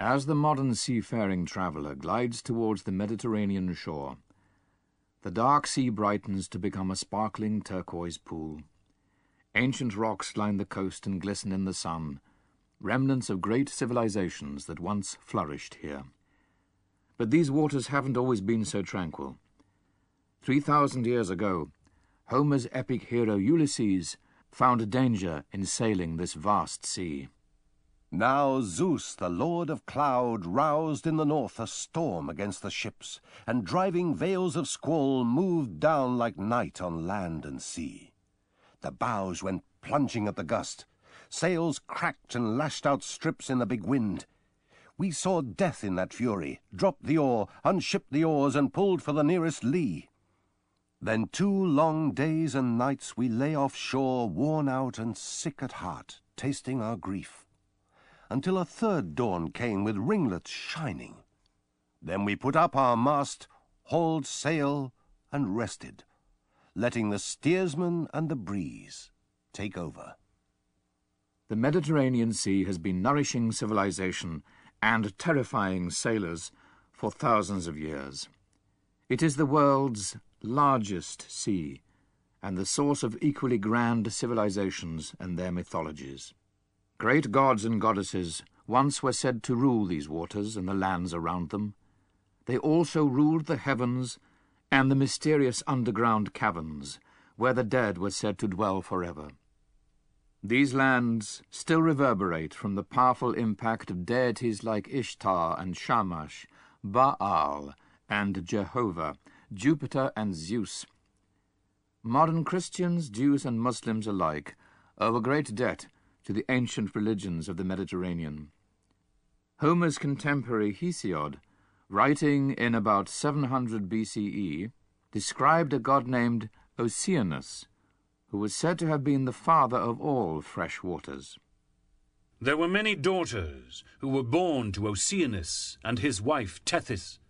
As the modern seafaring traveller glides towards the Mediterranean shore, the dark sea brightens to become a sparkling turquoise pool. Ancient rocks line the coast and glisten in the sun, remnants of great civilizations that once flourished here. But these waters haven't always been so tranquil. 3,000 years ago, Homer's epic hero Ulysses found danger in sailing this vast sea. Now Zeus, the lord of cloud, roused in the north a storm against the ships, and driving veils of squall moved down like night on land and sea. The bows went plunging at the gust. Sails cracked and lashed out strips in the big wind. We saw death in that fury, dropped the oar, unshipped the oars, and pulled for the nearest lee. Then 2 long days and nights we lay offshore, worn out and sick at heart, tasting our grief, until a 3rd dawn came with ringlets shining. Then we put up our mast, hauled sail, and rested, letting the steersman and the breeze take over. The Mediterranean Sea has been nourishing civilization and terrifying sailors for thousands of years. It is the world's largest sea, and the source of equally grand civilizations and their mythologies. Great gods and goddesses once were said to rule these waters and the lands around them. They also ruled the heavens and the mysterious underground caverns, where the dead were said to dwell forever. These lands still reverberate from the powerful impact of deities like Ishtar and Shamash, Baal and Jehovah, Jupiter and Zeus. Modern Christians, Jews and Muslims alike owe a great debt to the ancient religions of the Mediterranean. Homer's contemporary Hesiod, writing in about 700 BCE, described a god named Oceanus, who was said to have been the father of all fresh waters. There were many daughters who were born to Oceanus and his wife Tethys.